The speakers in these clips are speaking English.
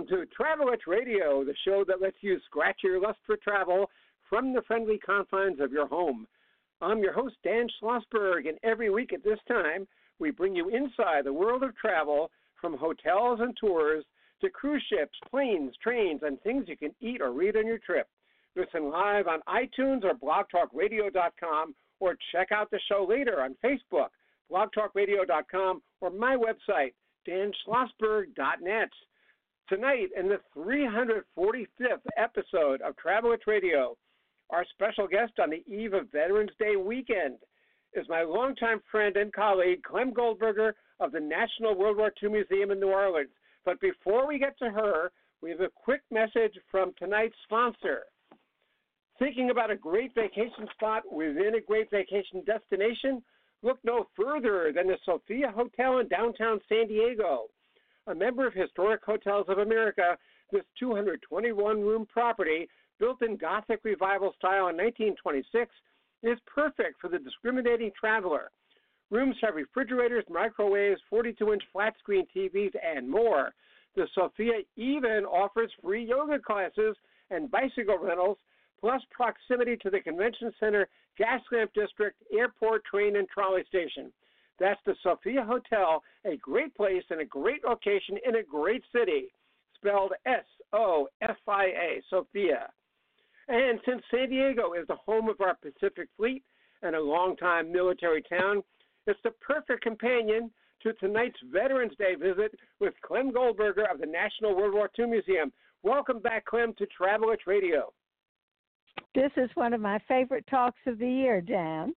to Travelette Radio, the show that lets you scratch your lust for travel from the friendly confines of your home. I'm your host, Dan Schlossberg, and every week at this time, we bring you inside the world of travel, from hotels and tours to cruise ships, planes, trains, and things you can eat or read on your trip. Listen live on iTunes or blogtalkradio.com, or check out the show later on Facebook, blogtalkradio.com, or my website, danschlossberg.net. Tonight, in the 345th episode of Travelette Radio, our special guest on the eve of Veterans Day weekend is my longtime friend and colleague, Clem Goldberger of the National World War II Museum in New Orleans. But before we get to her, we have a quick message from tonight's sponsor. Thinking about a great vacation spot within a great vacation destination? Look no further than the Sophia Hotel in downtown San Diego. A member of Historic Hotels of America, this 221-room property, built in Gothic Revival style in 1926, is perfect for the discriminating traveler. Rooms have refrigerators, microwaves, 42-inch flat-screen TVs, and more. The Sophia even offers free yoga classes and bicycle rentals, plus proximity to the Convention Center, Gas Lamp District, airport, train, and trolley station. That's the Sophia Hotel, a great place and a great location in a great city, spelled S-O-F-I-A, Sophia. And since San Diego is the home of our Pacific Fleet and a longtime military town, it's the perfect companion to tonight's Veterans Day visit with Clem Goldberger of the National World War II Museum. Welcome back, Clem, to Travelette Radio. This is one of my favorite talks of the year, Dan.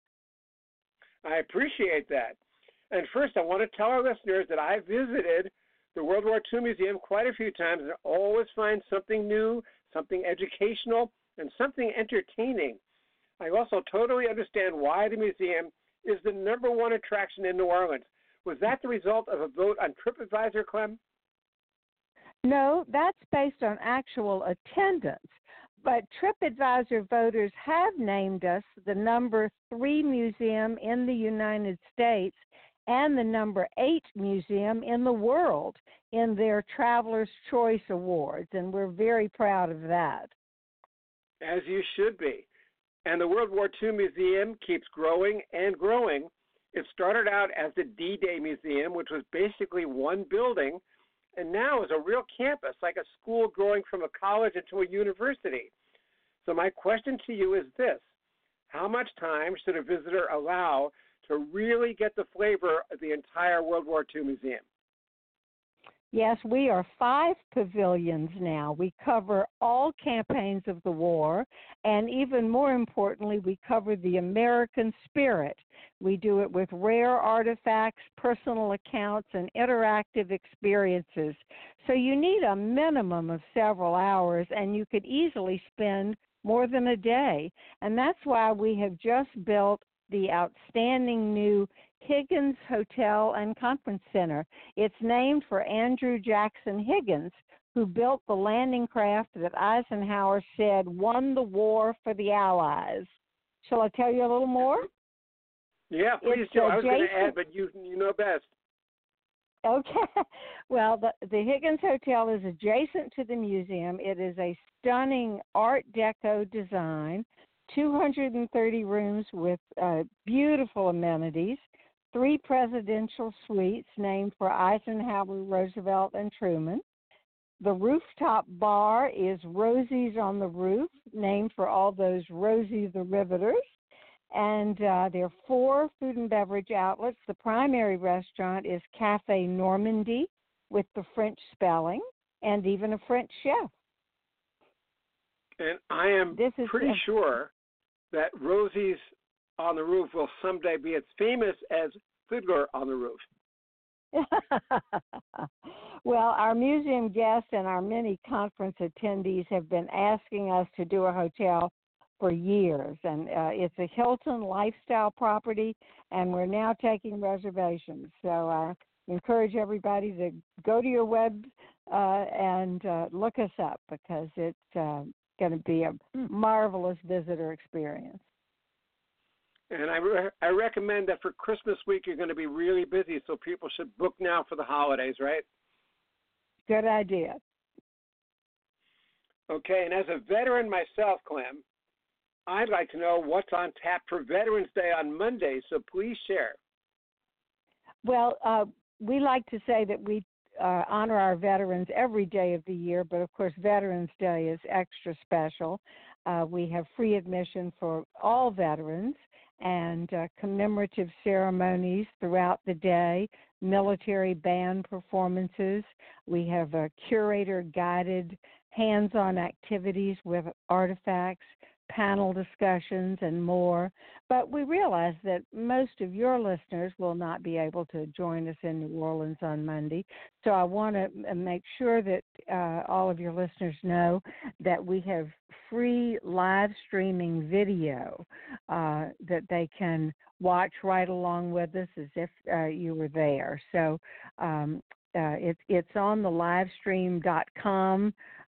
I appreciate that. And first, I want to tell our listeners that I visited the World War II Museum quite a few times and always find something new, something educational, and something entertaining. I also totally understand why the museum is the number one attraction in New Orleans. Was that the result of a vote on TripAdvisor, Clem? No, that's based on actual attendance. But TripAdvisor voters have named us the number 3 museum in the United States and the number 8 museum in the world in their Traveler's Choice Awards, and we're very proud of that. As you should be. And the World War II Museum keeps growing and growing. It started out as the D-Day Museum, which was basically one building, and now is a real campus, like a school growing from a college into a university. So my question to you is this: how much time should a visitor allow to really get the flavor of the entire World War II Museum? Yes, we are 5 pavilions now. We cover all campaigns of the war, and even more importantly, we cover the American spirit. We do it with rare artifacts, personal accounts, and interactive experiences. So you need a minimum of several hours, and you could easily spend more than a day. And that's why we have just built the outstanding new Higgins Hotel and Conference Center. It's named for Andrew Jackson Higgins, who built the landing craft that Eisenhower said won the war for the Allies. Shall I tell you a little more? Yeah, please do. I was going to add, but you know best. Okay. Well, the Higgins Hotel is adjacent to the museum. It is a stunning Art Deco design, 230 rooms with beautiful amenities, 3 presidential suites named for Eisenhower, Roosevelt, and Truman. The rooftop bar is Rosie's on the Roof, named for all those Rosie the Riveters. And there are 4 food and beverage outlets. The primary restaurant is Cafe Normandy with the French spelling and even a French chef. And I am pretty sure that Rosie's on the Roof will someday be as famous as Fiddler on the Roof. Well, our museum guests and our many conference attendees have been asking us to do a hotel for years, and it's a Hilton lifestyle property, and we're now taking reservations. So I encourage everybody to go to your web and look us up, because it's going to be a marvelous visitor experience. And I recommend that for Christmas week you're going to be really busy, so people should book now for the holidays, right? Good idea. Okay, and as a veteran myself, Clem, I'd like to know what's on tap for Veterans Day on Monday, so please share. Well, we like to say that we honor our veterans every day of the year, but of course, Veterans Day is extra special. We have free admission for all veterans and commemorative ceremonies throughout the day, military band performances. We have curator-guided hands-on activities with artifacts, panel discussions, and more. But we realize that most of your listeners will not be able to join us in New Orleans on Monday. So I want to make sure that all of your listeners know that we have free live streaming video that they can watch right along with us as if you were there. So it's on the livestream.com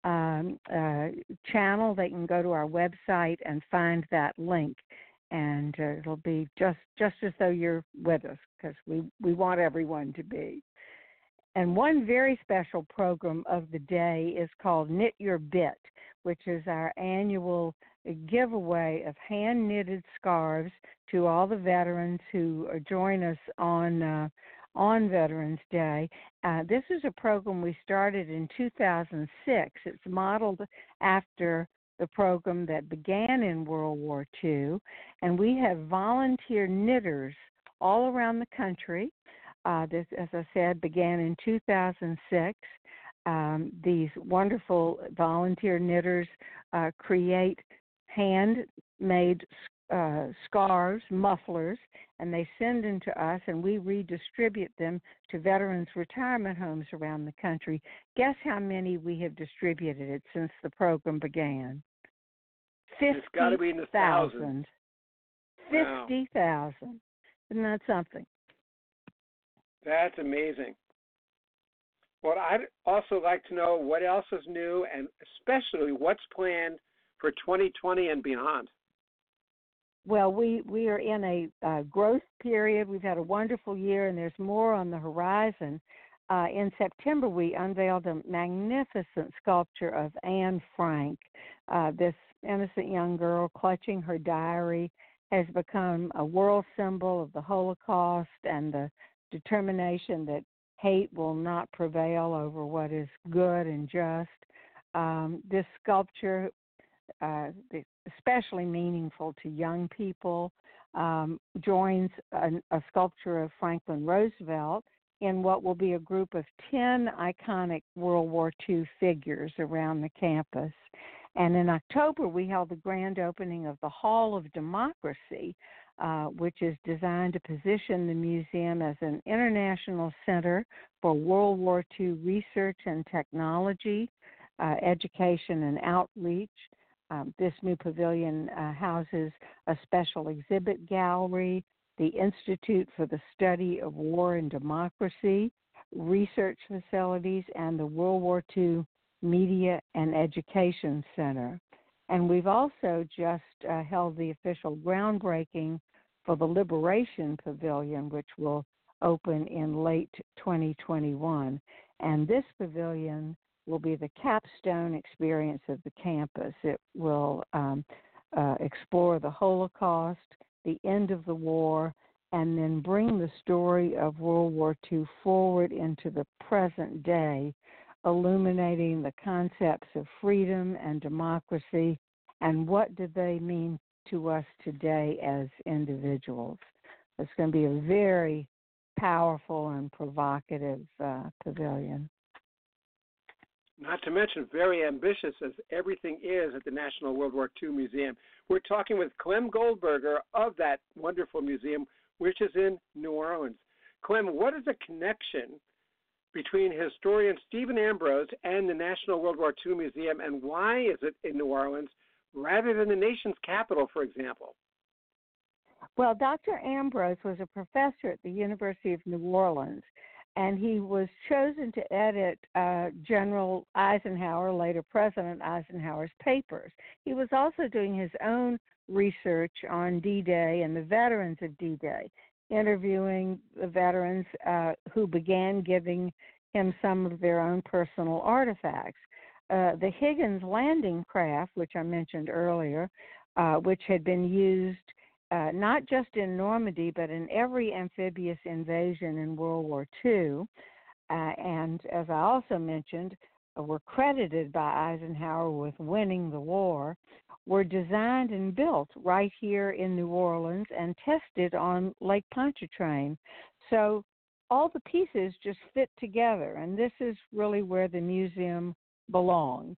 channel. They can go to our website and find that link, and it'll be just as though you're with us, because we want everyone to be. And one very special program of the day is called Knit Your Bit, which is our annual giveaway of hand-knitted scarves to all the veterans who join us on Veterans Day. This is a program we started in 2006. It's modeled after the program that began in World War II, and we have volunteer knitters all around the country. This, as I said, began in 2006. These wonderful volunteer knitters create handmade scarves, mufflers, and they send them to us, and we redistribute them to veterans' retirement homes around the country. Guess how many we have distributed since the program began? 50,000. It's got to be in the thousands. 50,000. Wow. Isn't that something? That's amazing. Well, I'd also like to know what else is new, and especially what's planned for 2020 and beyond. Well, we are in a growth period. We've had a wonderful year, and there's more on the horizon. In September, we unveiled a magnificent sculpture of Anne Frank. This innocent young girl clutching her diary has become a world symbol of the Holocaust and the determination that hate will not prevail over what is good and just. This sculpture, especially meaningful to young people, joins a sculpture of Franklin Roosevelt in what will be a group of 10 iconic World War II figures around the campus. And in October, we held the grand opening of the Hall of Democracy, which is designed to position the museum as an international center for World War II research and technology, education and outreach. This new pavilion houses a special exhibit gallery, the Institute for the Study of War and Democracy, research facilities, and the World War II Media and Education Center. And we've also just held the official groundbreaking for the Liberation Pavilion, which will open in late 2021. And this pavilion will be the capstone experience of the campus. It will explore the Holocaust, the end of the war, and then bring the story of World War II forward into the present day, illuminating the concepts of freedom and democracy and what do they mean to us today as individuals. It's going to be a very powerful and provocative pavilion. Not to mention very ambitious, as everything is at the National World War II Museum. We're talking with Clem Goldberger of that wonderful museum, which is in New Orleans. Clem, what is the connection between historian Stephen Ambrose and the National World War II Museum, and why is it in New Orleans rather than the nation's capital, for example? Well, Dr. Ambrose was a professor at the University of New Orleans, and he was chosen to edit General Eisenhower, later President Eisenhower's papers. He was also doing his own research on D-Day and the veterans of D-Day, interviewing the veterans who began giving him some of their own personal artifacts. the Higgins landing craft, which I mentioned earlier, which had been used not just in Normandy, but in every amphibious invasion in World War II. And as I also mentioned, were credited by Eisenhower with winning the war, were designed and built right here in New Orleans and tested on Lake Pontchartrain. So all the pieces just fit together, and this is really where the museum belonged.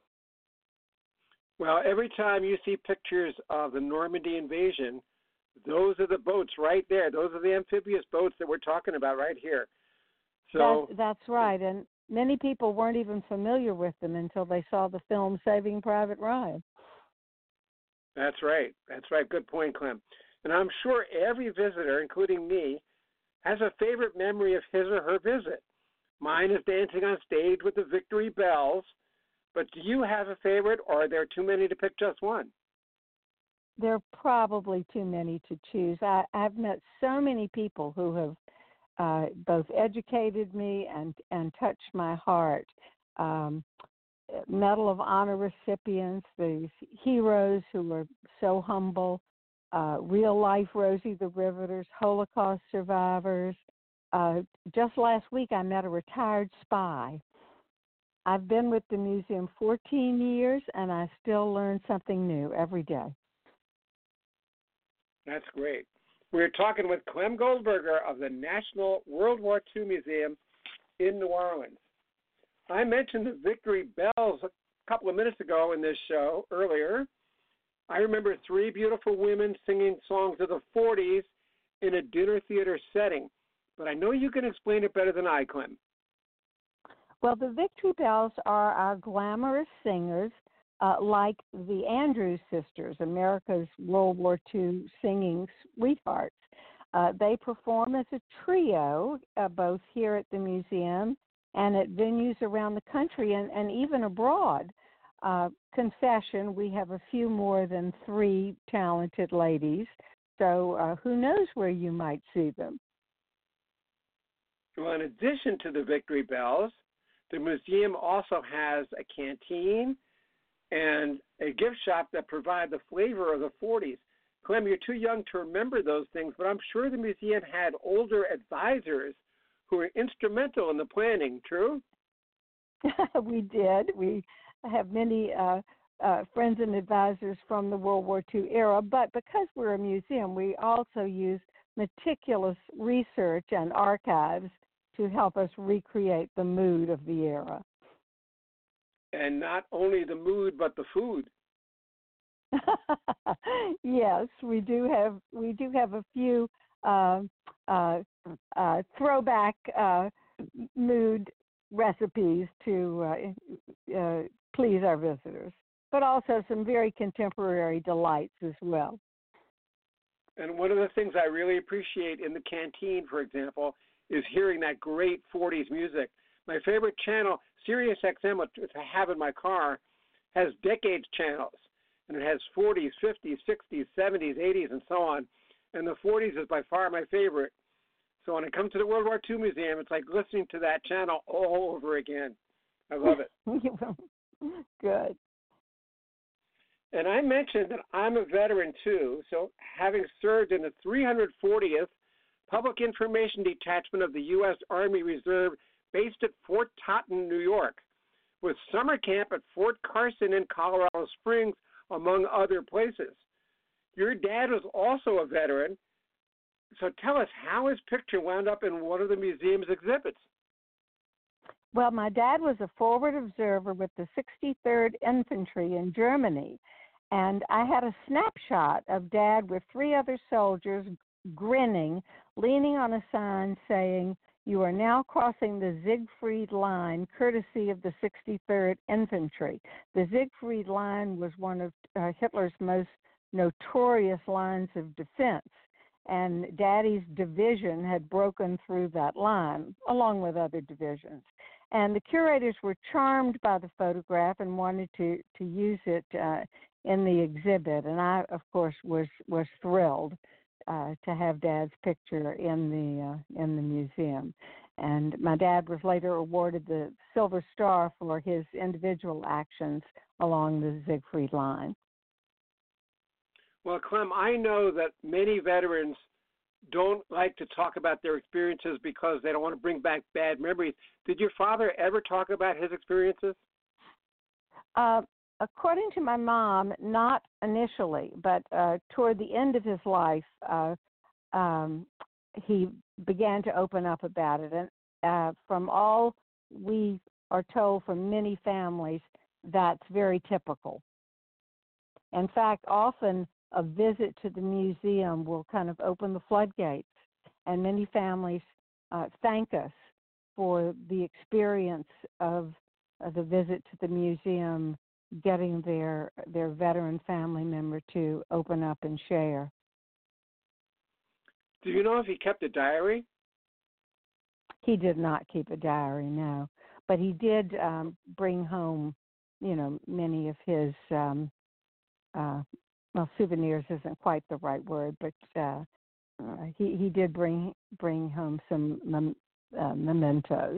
Well, every time you see pictures of the Normandy invasion, those are the boats right there. Those are the amphibious boats that we're talking about right here. So that's right, and many people weren't even familiar with them until they saw the film Saving Private Ryan. That's right. That's right. Good point, Clem. And I'm sure every visitor, including me, has a favorite memory of his or her visit. Mine is dancing on stage with the Victory Bells. But do you have a favorite, or are there too many to pick just one? There are probably too many to choose. I've met so many people who have both educated me and touched my heart. Medal of Honor recipients, these heroes who were so humble, real life Rosie the Riveters, Holocaust survivors. Just last week I met a retired spy. I've been with the museum 14 years and I still learn something new every day. That's great. We're talking with Clem Goldberger of the National World War II Museum in New Orleans. I mentioned the Victory Bells a couple of minutes ago in this show earlier. I remember three beautiful women singing songs of the 40s in a dinner theater setting. But I know you can explain it better than I, Clem. Well, the Victory Bells are our glamorous singers, like the Andrews Sisters, America's World War II singing sweethearts. They perform as a trio, both here at the museum and at venues around the country and even abroad. Confession, we have a few more than three talented ladies, so who knows where you might see them. Well, in addition to the Victory Bells, the museum also has a canteen and a gift shop that provide the flavor of the 40s. Clem, you're too young to remember those things, but I'm sure the museum had older advisors who were instrumental in the planning, true? We did. We have many friends and advisors from the World War II era, but because we're a museum, we also use meticulous research and archives to help us recreate the mood of the era. And not only the mood, but the food. Yes, we do have a few throwback mood recipes to please our visitors, but also some very contemporary delights as well. And one of the things I really appreciate in the canteen, for example, is hearing that great 40s music. My favorite channel, Sirius XM, which I have in my car, has decades channels. And it has 40s, 50s, 60s, 70s, 80s, and so on. And the 40s is by far my favorite. So when I come to the World War II Museum, it's like listening to that channel all over again. I love it. Good. And I mentioned that I'm a veteran too, so having served in the 340th Public Information Detachment of the U.S. Army Reserve based at Fort Totten, New York, with summer camp at Fort Carson in Colorado Springs, among other places. Your dad was also a veteran, so tell us how his picture wound up in one of the museum's exhibits. Well, my dad was a forward observer with the 63rd Infantry in Germany, and I had a snapshot of Dad with three other soldiers grinning, leaning on a sign saying, "You are now crossing the Siegfried Line, courtesy of the 63rd Infantry." The Siegfried Line was one of Hitler's most notorious lines of defense, and Daddy's division had broken through that line, along with other divisions. And the curators were charmed by the photograph and wanted to use it in the exhibit, and I, of course, was thrilled to have Dad's picture in the museum. And my dad was later awarded the Silver Star for his individual actions along the Siegfried Line. Well, Clem, I know that many veterans don't like to talk about their experiences because they don't want to bring back bad memories. Did your father ever talk about his experiences? According to my mom, not initially, but toward the end of his life, he began to open up about it. And from all we are told from many families, that's very typical. In fact, often a visit to the museum will kind of open the floodgates, and many families thank us for the experience of the visit to the museum, getting their veteran family member to open up and share. Do you know if he kept a diary? He did not keep a diary, no, but he did bring home, many of his souvenirs isn't quite the right word, but he did bring home some mementos.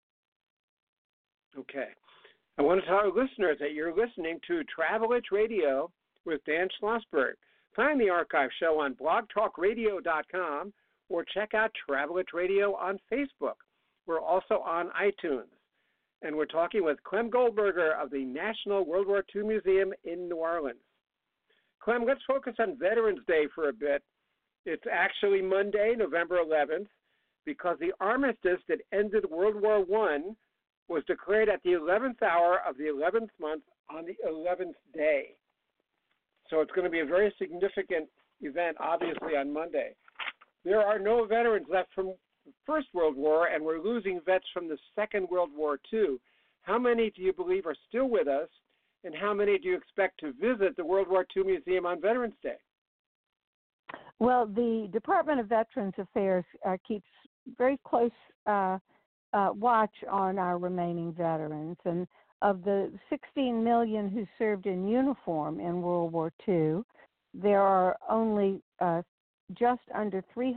Okay. I want to tell our listeners that you're listening to Travelage Radio with Dan Schlossberg. Find the archive show on blogtalkradio.com or check out Travelage Radio on Facebook. We're also on iTunes. And we're talking with Clem Goldberger of the National World War II Museum in New Orleans. Clem, let's focus on Veterans Day for a bit. It's actually Monday, November 11th, because the armistice that ended World War I was declared at the 11th hour of the 11th month on the 11th day. So it's going to be a very significant event, obviously, on Monday. There are no veterans left from the First World War, and we're losing vets from the Second World War, too. How many do you believe are still with us, and how many do you expect to visit the World War II Museum on Veterans Day? Well, the Department of Veterans Affairs keeps very close watch on our remaining veterans. And of the 16 million who served in uniform in World War II, there are only just under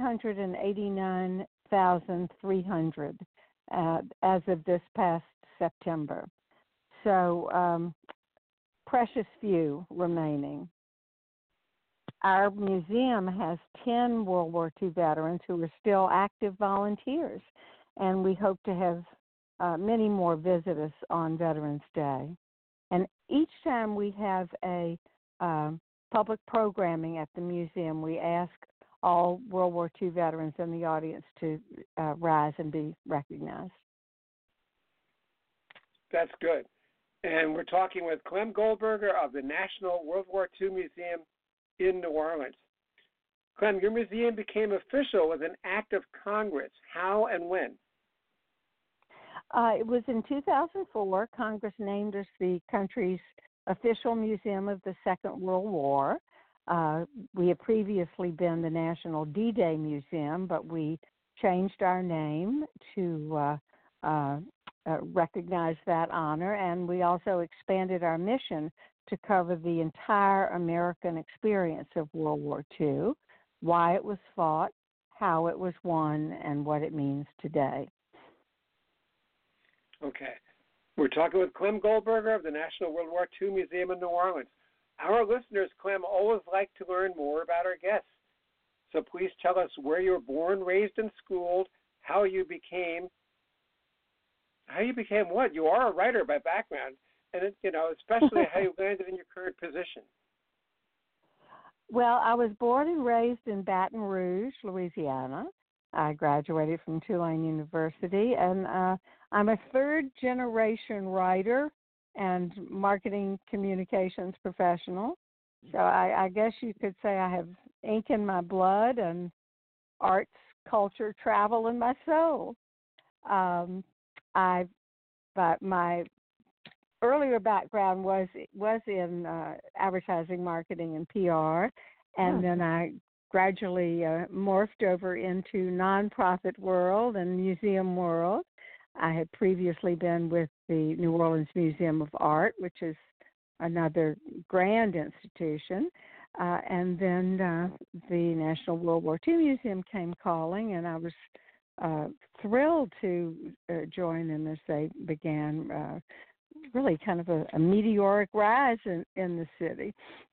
389,300 as of this past September. So precious few remaining. Our museum has 10 World War II veterans who are still active volunteers, and we hope to have many more visit us on Veterans Day. And each time we have a public programming at the museum, we ask all World War II veterans in the audience to rise and be recognized. That's good. And we're talking with Clem Goldberger of the National World War II Museum in New Orleans. Clem, your museum became official with an act of Congress. How and when? It was in 2004. Congress named us the country's official museum of the Second World War. We had previously been the National D-Day Museum, but we changed our name to recognize that honor, and we also expanded our mission to cover the entire American experience of World War II, why it was fought, how it was won, and what it means today. Okay. We're talking with Clem Goldberger of the National World War II Museum in New Orleans. Our listeners, Clem, always like to learn more about our guests. So please tell us where you were born, raised, and schooled, how you became what? You are a writer by background, and especially how you landed in your current position. Well, I was born and raised in Baton Rouge, Louisiana. I graduated from Tulane University, and I'm a third-generation writer and marketing communications professional. So I guess you could say I have ink in my blood and arts, culture, travel in my soul. But my earlier background was in advertising, marketing, and PR, and then I gradually morphed over into nonprofit world and museum world. I had previously been with the New Orleans Museum of Art, which is another grand institution, and then the National World War II Museum came calling, and I was thrilled to join them as they began really kind of a meteoric rise in the city.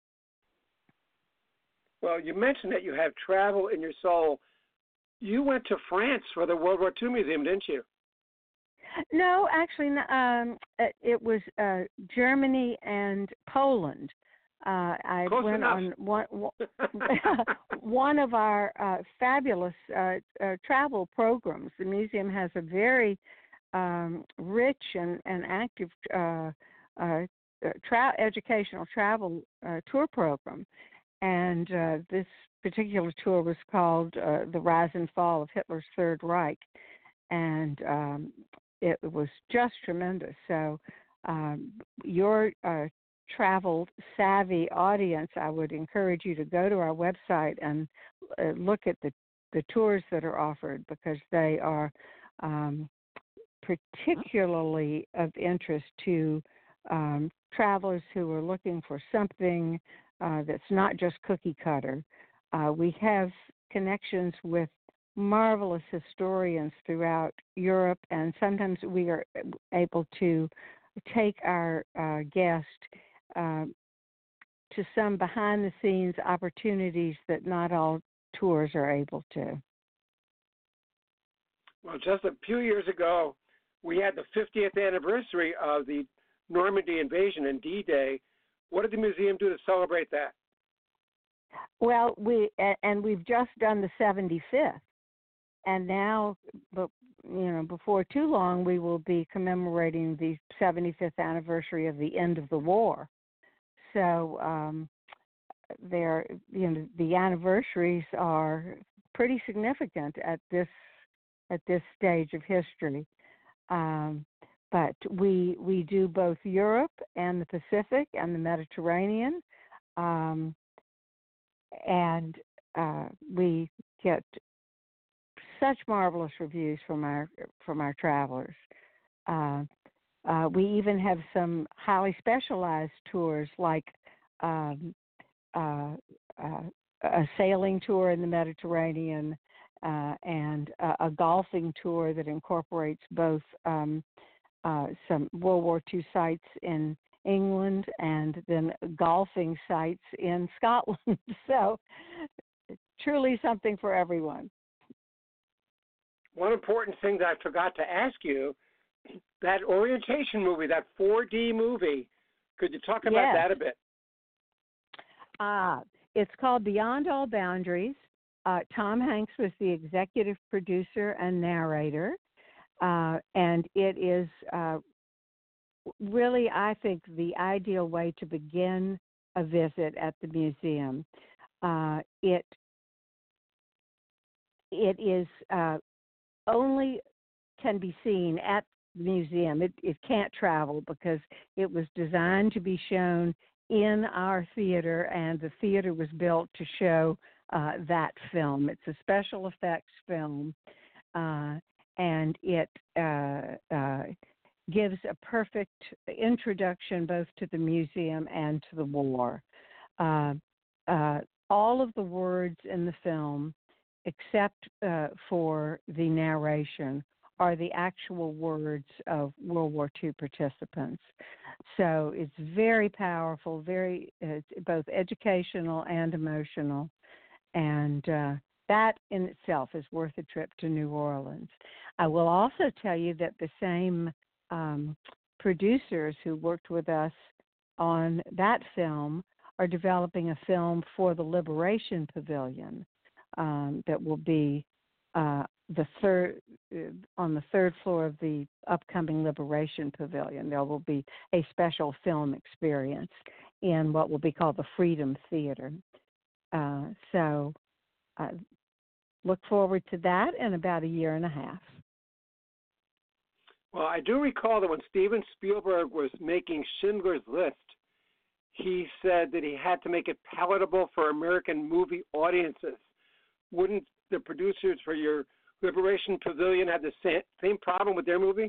Well, you mentioned that you have travel in your soul. You went to France for the World War II Museum, didn't you? No, actually, it was Germany and Poland. I Close went enough. on one of our fabulous travel programs. The museum has a very rich and active educational travel tour program. And this particular tour was called The Rise and Fall of Hitler's Third Reich. And it was just tremendous. So your travel savvy audience, I would encourage you to go to our website and look at the tours that are offered, because they are particularly of interest to travelers who are looking for something that's not just cookie cutter. We have connections with marvelous historians throughout Europe, and sometimes we are able to take our guest to some behind-the-scenes opportunities that not all tours are able to. Well, just a few years ago, we had the 50th anniversary of the Normandy invasion and D-Day. What did the museum do to celebrate that? Well, we've just done the 75th, and now, before too long, we will be commemorating the 75th anniversary of the end of the war. So, the anniversaries are pretty significant at this stage of history. But we do both Europe and the Pacific and the Mediterranean, and we get such marvelous reviews from our travelers. We even have some highly specialized tours, like a sailing tour in the Mediterranean and a golfing tour that incorporates both some World War II sites in England and then golfing sites in Scotland. So truly something for everyone. One important thing that I forgot to ask you, that orientation movie, that 4D movie, could you talk about that a bit? It's called Beyond All Boundaries. Tom Hanks was the executive producer and narrator, and it is really, I think, the ideal way to begin a visit at the museum. It is only can be seen at the museum. It can't travel because it was designed to be shown in our theater, and the theater was built to show that film. It's a special effects film, and it gives a perfect introduction both to the museum and to the war. All of the words in the film, except for the narration, are the actual words of World War II participants. So it's very powerful, very both educational and emotional, and that in itself is worth a trip to New Orleans. I will also tell you that the same producers who worked with us on that film are developing a film for the Liberation Pavilion that will be on the third floor of the upcoming Liberation Pavilion. There will be a special film experience in what will be called the Freedom Theater. So look forward to that in about a year and a half. Well, I do recall that when Steven Spielberg was making Schindler's List, he said that he had to make it palatable for American movie audiences. Wouldn't the producers for your Liberation Pavilion have the same problem with their movie?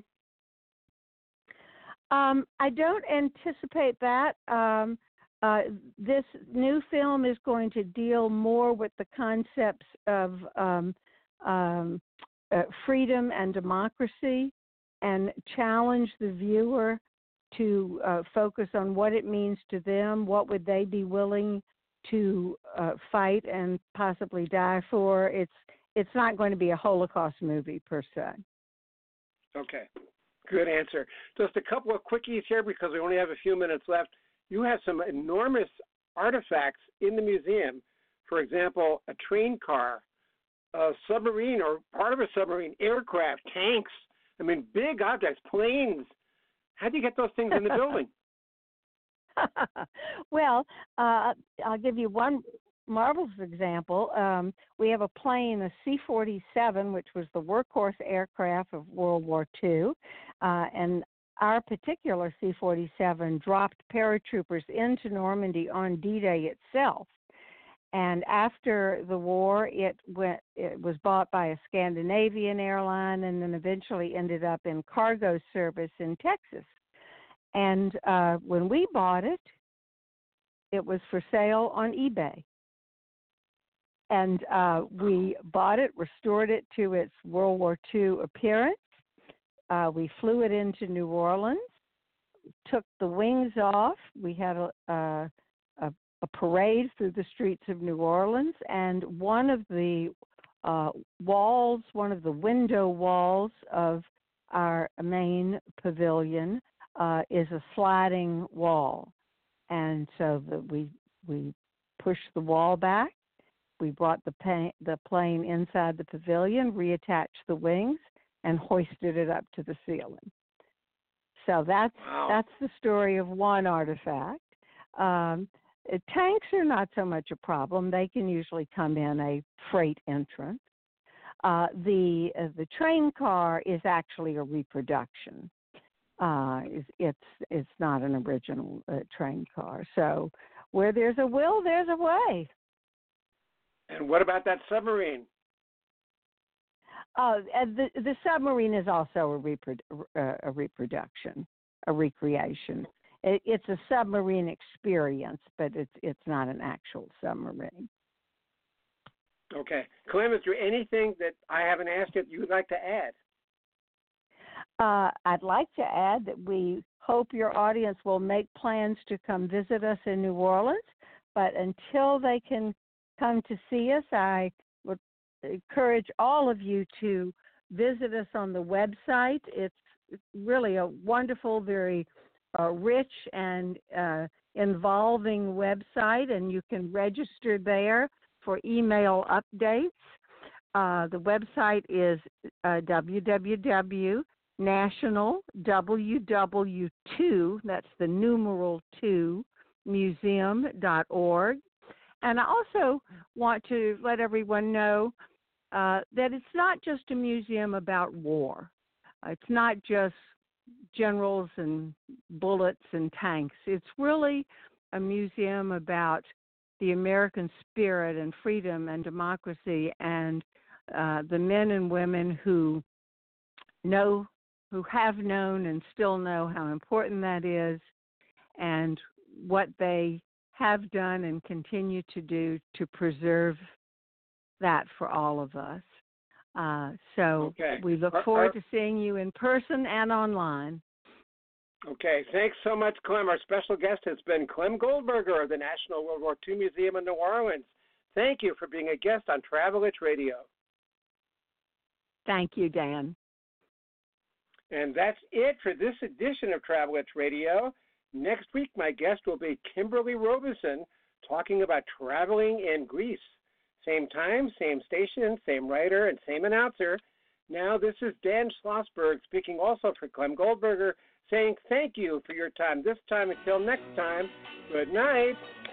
I don't anticipate that. This new film is going to deal more with the concepts of freedom and democracy, and challenge the viewer to focus on what it means to them, what would they be willing to fight and possibly die for. It's not going to be a Holocaust movie per se. Okay, good answer. Just a couple of quickies here because we only have a few minutes left. You have some enormous artifacts in the museum. For example, a train car, a submarine or part of a submarine, aircraft, tanks. I mean, big objects, planes. How do you get those things in the building? Well, I'll give you one marvelous example. We have a plane, a C-47, which was the workhorse aircraft of World War II, and our particular C-47 dropped paratroopers into Normandy on D-Day itself. And after the war, it was bought by a Scandinavian airline and then eventually ended up in cargo service in Texas. And when we bought it, it was for sale on eBay. And we bought it, restored it to its World War II appearance. We flew it into New Orleans, took the wings off. We had a parade through the streets of New Orleans, and one of the walls, one of the window walls of our main pavilion is a sliding wall. And so we pushed the wall back. We brought the plane inside the pavilion, reattached the wings, and hoisted it up to the ceiling. So that's the story of one artifact. Tanks are not so much a problem. They can usually come in a freight entrance. The train car is actually a reproduction. It's not an original train car. So where there's a will, there's a way. And what about that submarine? The submarine is also a reproduction, a recreation. It's a submarine experience, but it's not an actual submarine. Okay. Clem, is there anything that I haven't asked that you would like to add? I'd like to add that we hope your audience will make plans to come visit us in New Orleans, but until they can come to see us, I would encourage all of you to visit us on the website. It's really a wonderful, very rich and involving website, and you can register there for email updates. The website is www.national, WW2, that's the numeral 2, museum.org. And I also want to let everyone know that it's not just a museum about war. It's not just generals and bullets and tanks. It's really a museum about the American spirit and freedom and democracy and the men and women who have known and still know how important that is and what they have done and continue to do to preserve that for all of us. We look forward to seeing you in person and online. Okay, thanks so much, Clem. Our special guest has been Clem Goldberger of the National World War II Museum in New Orleans. Thank you for being a guest on Travelitz Radio. Thank you, Dan. And that's it for this edition of Travelitz Radio. Next week, my guest will be Kimberly Robeson talking about traveling in Greece. Same time, same station, same writer, and same announcer. Now, this is Dan Schlossberg speaking also for Clem Goldberger, saying thank you for your time this time. Until next time, good night.